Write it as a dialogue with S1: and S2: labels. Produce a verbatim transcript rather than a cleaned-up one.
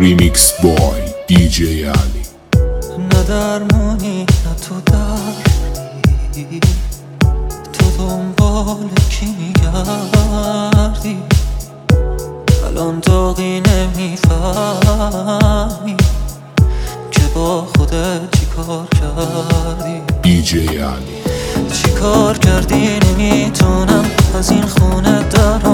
S1: ریمیکس بای دی جی علی.
S2: نه درمونی نه تو دردی، تو دنبال کی میگردی؟ الان داغی نمیفهمی که با خودت چی کار کردی.
S1: دی جی علی
S2: چی کار کردی نمیتونم از این خونه در